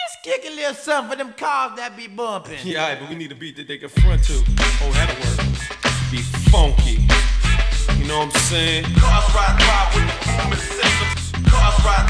Just kick a little something for them cars that be bumping. Yeah, alright, but we need a beat that they can front to. Oh, that'll work. Be funky. You know what I'm saying? Cars ride with the movement system. Cars ride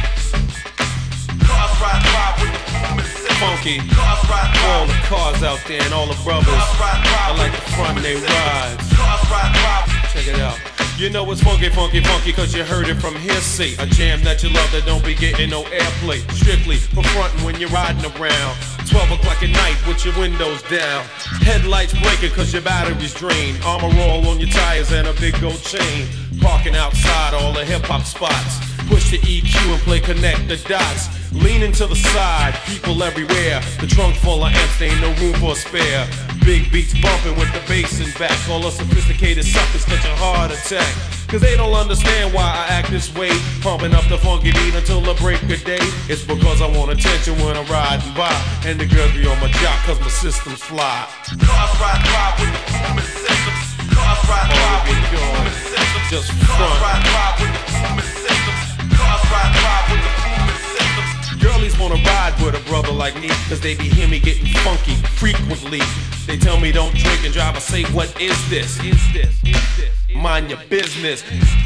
with the movement system. Funky. Cars ride For all the cars out there and all the brothers. I like the front they ride. Cars ride. Check it out. You know it's funky, funky, funky, cause you heard it from hearsay. A jam that you love that don't be getting no airplay. Strictly for frontin' when you're riding around. 12 o'clock at night with your windows down. Headlights blinking cause your battery's drained. Armor roll on your tires and a big gold chain. Parking outside all the hip-hop spots. Push the EQ and play connect the dots. Leaning to the side, people everywhere. The trunk full of amps, there ain't no room for a spare. Big beats bumping with the bass in back. All the sophisticated suckers catch a heart attack. Cause they don't understand why I act this way. Pumping up the funky beat until the break of day. It's because I want attention when I'm riding by. And the girls be on my jock cause my system's fly. Cars ride with the movement system. Cars ride with the movement system. Just Cars front. ride with the movement system. Cars ride with the movement system. Girlies wanna ride with a brother like me, cause they be hear me getting funky frequently. They tell me don't drink and drive, I say what is this? Mind your business.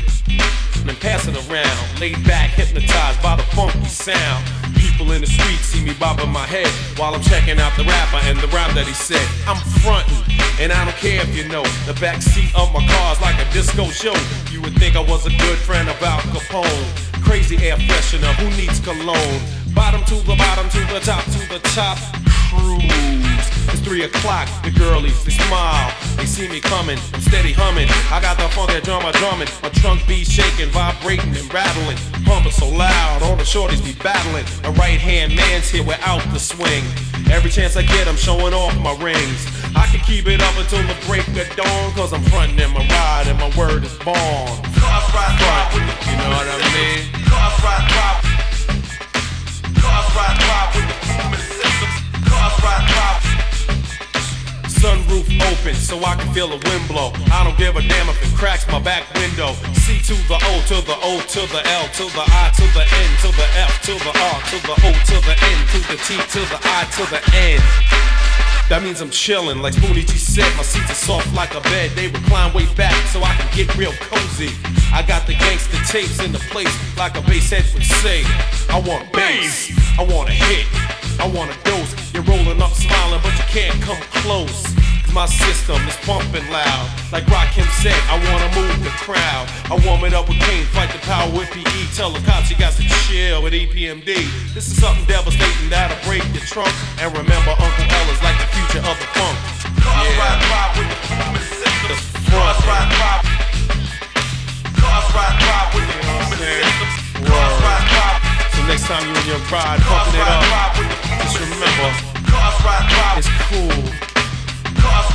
And then pass it around, laid back, hypnotized by the funky sound. People in the street see me bobbing my head while I'm checking out the rapper and the rhyme that he said. I'm frontin', and I don't care if you know. The backseat of my car's like a disco show. You would think I was a good friend of Al Capone. Crazy air freshener, who needs cologne? Bottom to the bottom, to the top, cruise. It's 3 o'clock, the girlies, they smile. They see me coming, I'm steady humming. I got the funky drummer drumming. My trunk be shaking, vibrating and rattling. Pumping so loud, all the shorties be battling. A right-hand man's here without the swing. Every chance I get, I'm showing off my rings. I can keep it up until the break of dawn, cause I'm frontin' in my ride and my word is born. Cars ride with the You know what I mean? Cars ride. Cars ride with the movement system. Cars ride. Sunroof open so I can feel the wind blow. I don't give a damn if it cracks my back window. C to the O to the O to the L to the I to the N to the F to the R to the O to the N to the T to the I to the N. That means I'm chillin', like Spoonie G said. My seats are soft like a bed. They recline way back so I can get real cozy. I got the gangster tapes in the place like a bass head would say. I want bass, I want a hit, I want a dose. You're rolling up smiling but you can't come close. Cause my system is pumping loud. Like Rakim said, I wanna move the crowd. I warm it up with Kane, fight the power with PE. Tell the cops you got to chill with EPMD. This is something devastating that'll break your trunk. And remember Uncle L is like the future of the funk. Cars ride with the movement system. Just front. Cars ride with the movement system. Cars ride. So next time you in your ride, pumping it up, just remember, Cars ride. it's cool. Cars